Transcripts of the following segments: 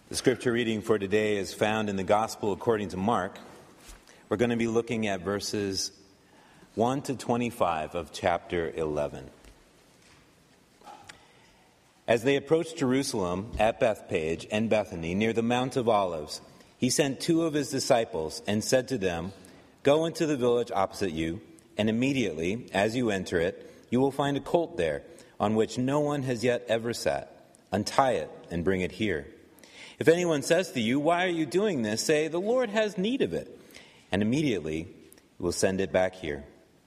The scripture reading for today is found in the Gospel according to Mark. We're going to be looking at verses 1 to 25 of chapter 11. As they approached Jerusalem at Bethphage and Bethany near the Mount of Olives, he sent two of his disciples and said to them, "Go into the village opposite you, and immediately, as you enter it, you will find a colt there on which no one has yet ever sat. Untie it and bring it here. If anyone says to you, 'Why are you doing this?' say, 'The Lord has need of it,' and immediately he will send it back here."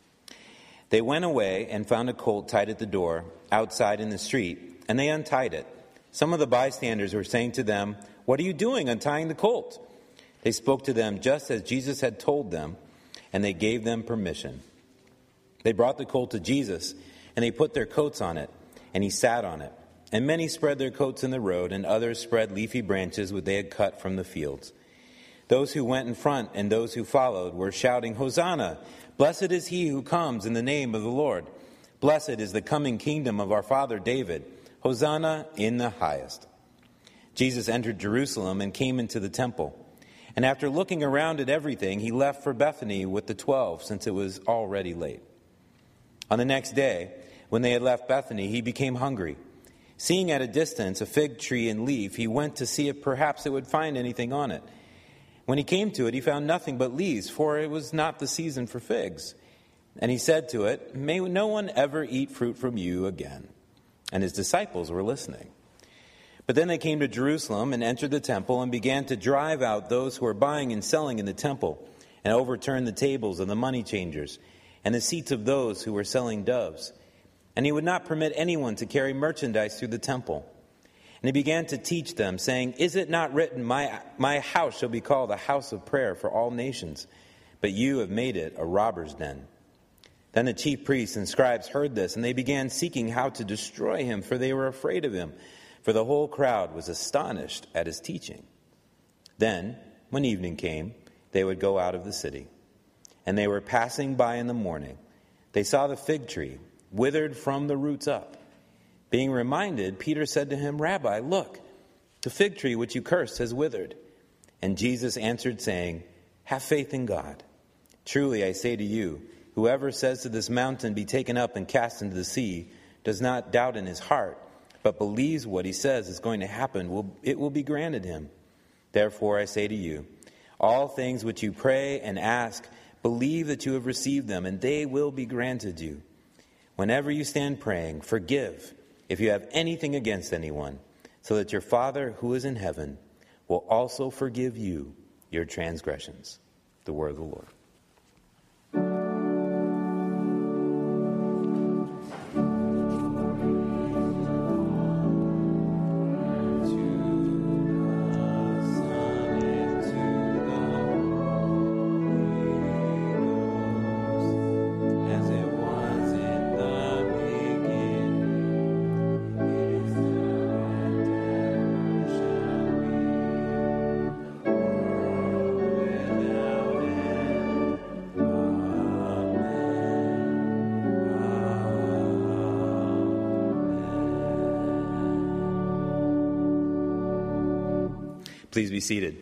They went away and found a colt tied at the door, outside in the street, and they untied it. Some of the bystanders were saying to them, "What are you doing untying the colt?" They spoke to them just as Jesus had told them, and they gave them permission. They brought the colt to Jesus, and they put their coats on it, and he sat on it. And many spread their coats in the road, and others spread leafy branches which they had cut from the fields. Those who went in front and those who followed were shouting, "Hosanna! Blessed is he who comes in the name of the Lord. Blessed is the coming kingdom of our father David. Hosanna in the highest." Jesus entered Jerusalem and came into the temple. And after looking around at everything, he left for Bethany with the 12, since it was already late. On the next day, when they had left Bethany, he became hungry. Seeing at a distance a fig tree in leaf, he went to see if perhaps it would find anything on it. When he came to it, he found nothing but leaves, for it was not the season for figs. And he said to it, "May no one ever eat fruit from you again." And his disciples were listening. But then they came to Jerusalem and entered the temple and began to drive out those who were buying and selling in the temple, and overturned the tables of the money changers and the seats of those who were selling doves. And he would not permit anyone to carry merchandise through the temple. And he began to teach them, saying, "Is it not written, my house shall be called a house of prayer for all nations? But you have made it a robber's den." Then the chief priests and scribes heard this, and they began seeking how to destroy him, for they were afraid of him, for the whole crowd was astonished at his teaching. Then, when evening came, they would go out of the city. And they were passing by in the morning. They saw the fig tree withered from the roots up. Being reminded, Peter said to him, "Rabbi, look, the fig tree which you cursed has withered." And Jesus answered, saying, "Have faith in God. Truly I say to you, whoever says to this mountain, 'Be taken up and cast into the sea,' does not doubt in his heart, but believes what he says is going to happen, it will be granted him. Therefore I say to you, all things which you pray and ask, believe that you have received them, and they will be granted you. Whenever you stand praying, forgive if you have anything against anyone, so that your Father who is in heaven will also forgive you your transgressions." The word of the Lord. Please be seated.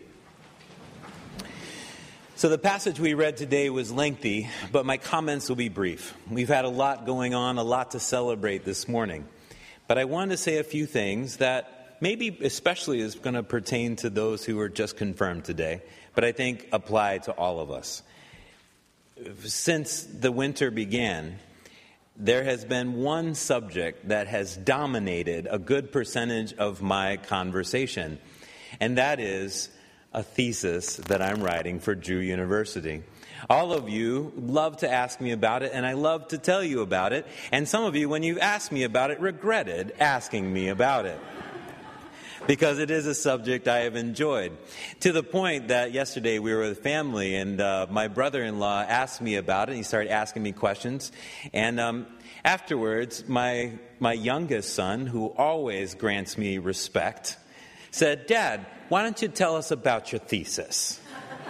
So the passage we read today was lengthy, but my comments will be brief. We've had a lot going on, a lot to celebrate this morning. But I wanted to say a few things that maybe especially is going to pertain to those who were just confirmed today, but I think apply to all of us. Since the winter began, there has been one subject that has dominated a good percentage of my conversation, and that is a thesis that I'm writing for Drew University. All of you love to ask me about it, and I love to tell you about it. And some of you, when you've asked me about it, regretted asking me about it, because it is a subject I have enjoyed. To the point that yesterday we were with family, and my brother-in-law asked me about it. He started asking me questions. And afterwards, my youngest son, who always grants me respect, said, "Dad, why don't you tell us about your thesis?"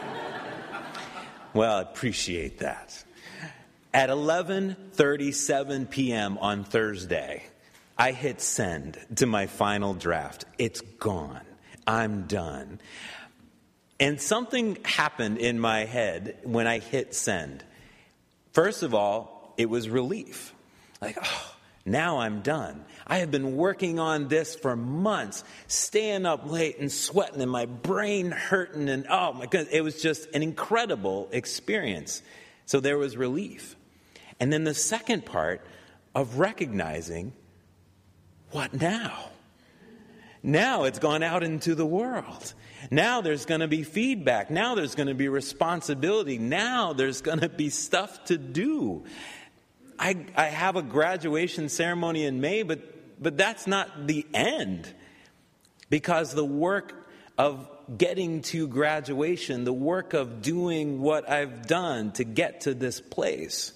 Well, I appreciate that. At 11:37 p.m. on Thursday, I hit send to my final draft. It's gone. I'm done. And something happened in my head when I hit send. First of all, it was relief. Like, oh, now I'm done. I have been working on this for months, staying up late and sweating and my brain hurting. And oh my goodness, it was just an incredible experience. So there was relief. And then the second part of recognizing, what now? Now it's gone out into the world. Now there's going to be feedback. Now there's going to be responsibility. Now there's going to be stuff to do. I have a graduation ceremony in May, but that's not the end. Because the work of getting to graduation, the work of doing what I've done to get to this place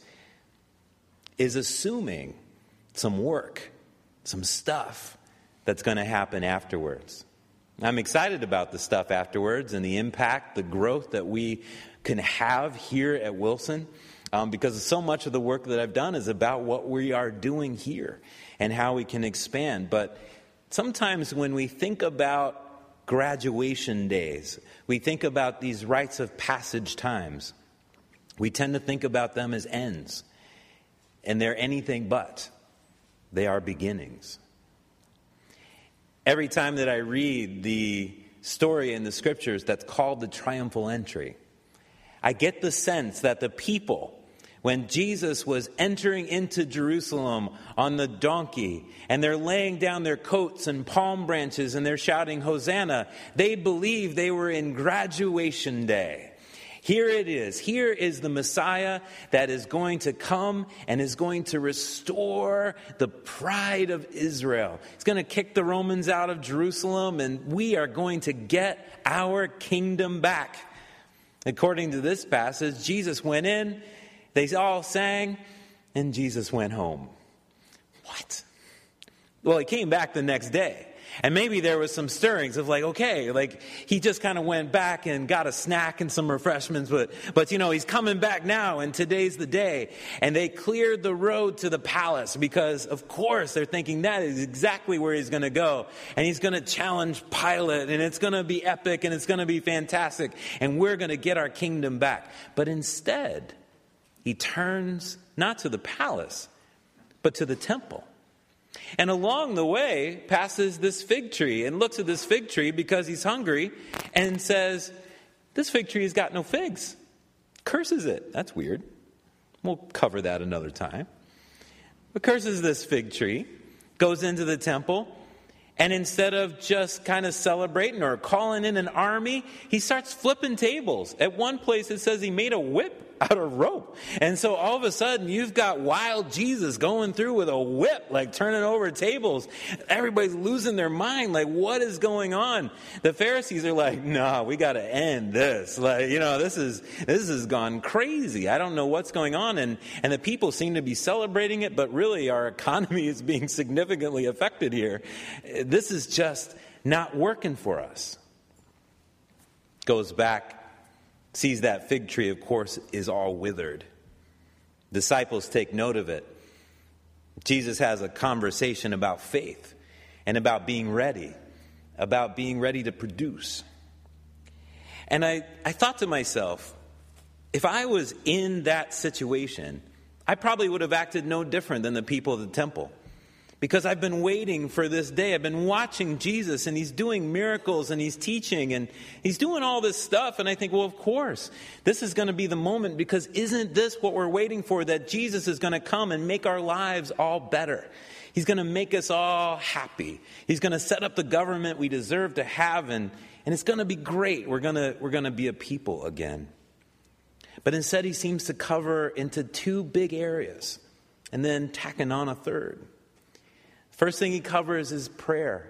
is assuming some work, some stuff that's going to happen afterwards. I'm excited about the stuff afterwards and the impact, the growth that we can have here at Wilson, because so much of the work that I've done is about what we are doing here and how we can expand. But sometimes when we think about graduation days, we think about these rites of passage times, we tend to think about them as ends. And they're anything but. They are beginnings. Every time that I read the story in the scriptures that's called the triumphal entry, I get the sense that the people, when Jesus was entering into Jerusalem on the donkey, and they're laying down their coats and palm branches and they're shouting, Hosanna, they believed they were in graduation day. Here it is. Here is the Messiah that is going to come and is going to restore the pride of Israel. He's going to kick the Romans out of Jerusalem, and we are going to get our kingdom back. According to this passage, Jesus went in, they all sang, and Jesus went home. What? Well, he came back the next day. And maybe there was some stirrings of he just kind of went back and got a snack and some refreshments, but he's coming back now and today's the day. And they cleared the road to the palace because, of course, they're thinking that is exactly where he's going to go. And he's going to challenge Pilate, and it's going to be epic, and it's going to be fantastic, and we're going to get our kingdom back. But instead, he turns not to the palace, but to the temple. And along the way passes this fig tree and looks at this fig tree because he's hungry and says, this fig tree has got no figs. Curses it. That's weird. We'll cover that another time. But curses this fig tree, goes into the temple, and instead of just kind of celebrating or calling in an army, he starts flipping tables. At one place it says he made a whip out of rope. And so all of a sudden you've got wild Jesus going through with a whip, turning over tables. Everybody's losing their mind. What is going on? The Pharisees are like, no, we got to end this. This has gone crazy. I don't know what's going on. And the people seem to be celebrating it, but really our economy is being significantly affected here. This is just not working for us. Goes back, sees that fig tree, of course, is all withered. Disciples take note of it. Jesus has a conversation about faith and about being ready to produce. And I thought to myself, if I was in that situation, I probably would have acted no different than the people of the temple. Because I've been waiting for this day. I've been watching Jesus, and he's doing miracles, and he's teaching, and he's doing all this stuff. And I think, well, of course, this is going to be the moment, because isn't this what we're waiting for? That Jesus is going to come and make our lives all better. He's going to make us all happy. He's going to set up the government we deserve to have, and it's going to be great. We're going to be a people again. But instead, he seems to cover into two big areas, and then tacking on a third. First thing he covers is prayer.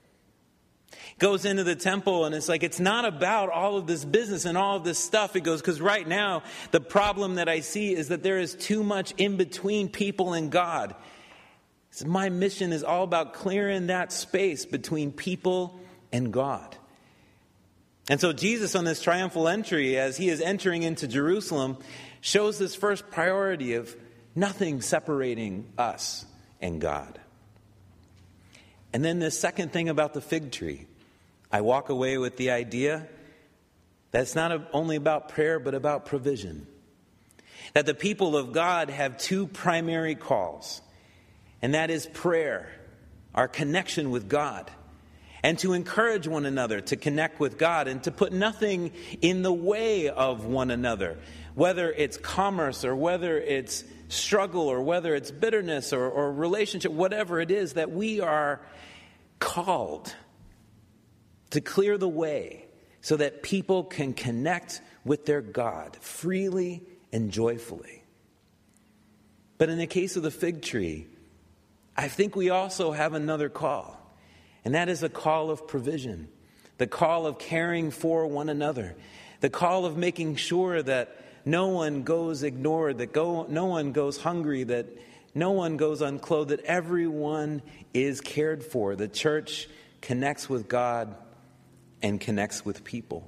Goes into the temple, and it's not about all of this business and all of this stuff. It goes, because right now the problem that I see is that there is too much in between people and God. So my mission is all about clearing that space between people and God. And so Jesus, on this triumphal entry, as he is entering into Jerusalem, shows this first priority of nothing separating us and God. And then the second thing about the fig tree. I walk away with the idea that it's not only about prayer, but about provision. That the people of God have two primary calls, and that is prayer, our connection with God, and to encourage one another to connect with God and to put nothing in the way of one another, whether it's commerce or whether it's struggle or whether it's bitterness or relationship, whatever it is, that we are called to clear the way so that people can connect with their God freely and joyfully. But in the case of the fig tree, I think we also have another call, and that is a call of provision, the call of caring for one another, the call of making sure that no one goes ignored, that no one goes hungry, that no one goes unclothed, that everyone is cared for. The church connects with God and connects with people.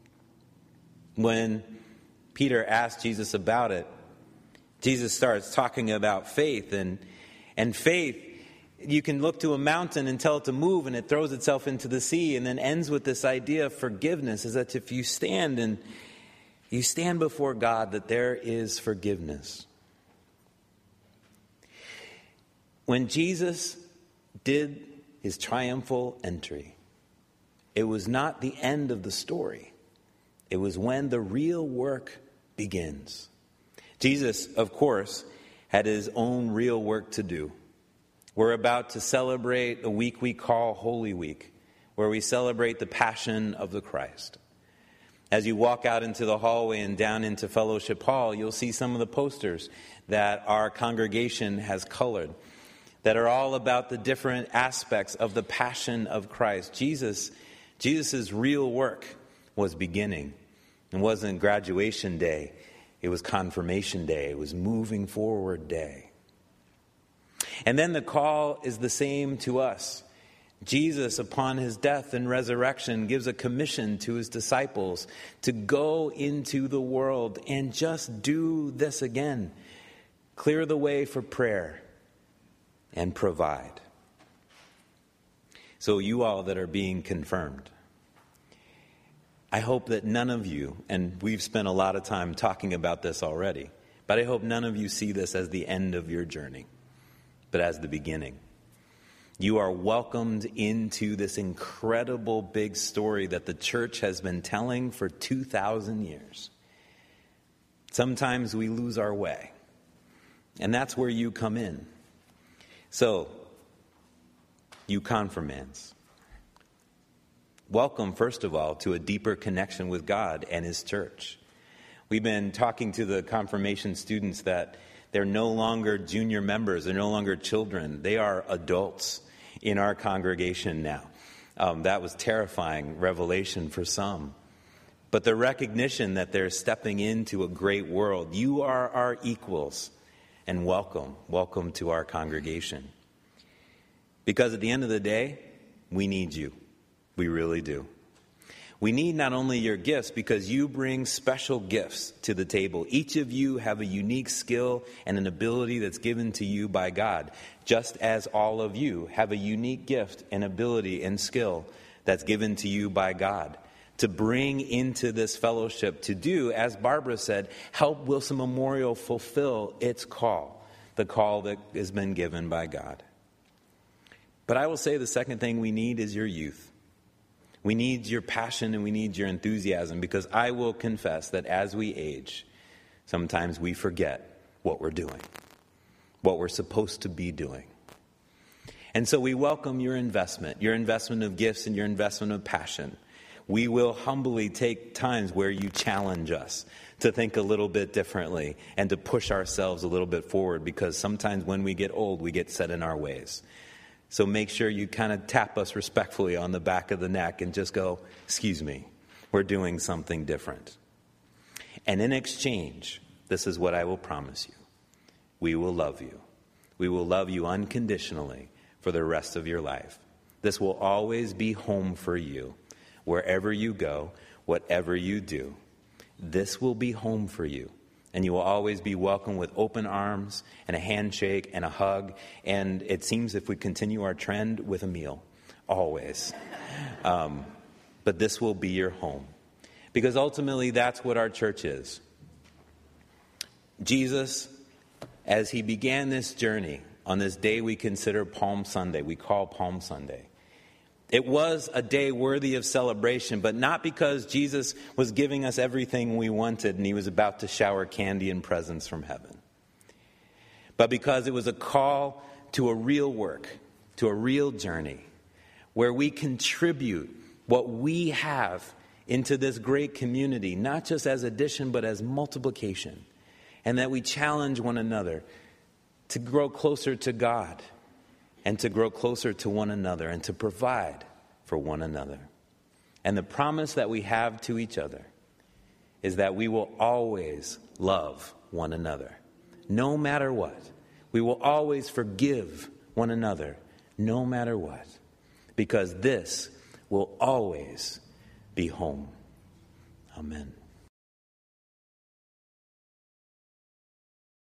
When Peter asked Jesus about it, Jesus starts talking about faith, and faith, you can look to a mountain and tell it to move and it throws itself into the sea, and then ends with this idea of forgiveness, is that if you stand before God, that there is forgiveness. When Jesus did his triumphal entry, it was not the end of the story. It was when the real work begins. Jesus, of course, had his own real work to do. We're about to celebrate a week we call Holy Week, where we celebrate the Passion of the Christ. As you walk out into the hallway and down into Fellowship Hall, you'll see some of the posters that our congregation has colored that are all about the different aspects of the Passion of Christ. Jesus' real work was beginning. It wasn't graduation day. It was confirmation day. It was moving forward day. And then the call is the same to us. Jesus, upon his death and resurrection, gives a commission to his disciples to go into the world and just do this again. Clear the way for prayer and provide. So you all that are being confirmed, I hope that none of you, and we've spent a lot of time talking about this already, but I hope none of you see this as the end of your journey, but as the beginning. You are welcomed into this incredible big story that the church has been telling for 2,000 years. Sometimes we lose our way, and that's where you come in. So, you confirmands, welcome, first of all, to a deeper connection with God and his church. We've been talking to the confirmation students that they're no longer junior members. They're no longer children. They are adults in our congregation now. That was terrifying revelation for some. But the recognition that they're stepping into a great world. You are our equals. And welcome. Welcome to our congregation. Because at the end of the day, we need you. We really do. We need not only your gifts, because you bring special gifts to the table. Each of you have a unique skill and an ability that's given to you by God, just as all of you have a unique gift and ability and skill that's given to you by God to bring into this fellowship to do, as Barbara said, help Wilson Memorial fulfill its call, the call that has been given by God. But I will say the second thing we need is your youth. We need your passion and we need your enthusiasm, because I will confess that as we age, sometimes we forget what we're doing, what we're supposed to be doing. And so we welcome your investment of gifts and your investment of passion. We will humbly take times where you challenge us to think a little bit differently and to push ourselves a little bit forward, because sometimes when we get old, we get set in our ways. So make sure you kind of tap us respectfully on the back of the neck and just go, excuse me, we're doing something different. And in exchange, this is what I will promise you. We will love you. We will love you unconditionally for the rest of your life. This will always be home for you. Wherever you go, whatever you do, this will be home for you. And you will always be welcome with open arms and a handshake and a hug. And it seems, if we continue our trend, with a meal. Always. but this will be your home. Because ultimately, that's what our church is. Jesus, as he began this journey on this day we consider Palm Sunday, we call Palm Sunday, it was a day worthy of celebration, but not because Jesus was giving us everything we wanted and he was about to shower candy and presents from heaven, but because it was a call to a real work, to a real journey, where we contribute what we have into this great community, not just as addition, but as multiplication, and that we challenge one another to grow closer to God and to grow closer to one another and to provide for one another. And the promise that we have to each other is that we will always love one another, no matter what. We will always forgive one another, no matter what, because this will always be home. Amen.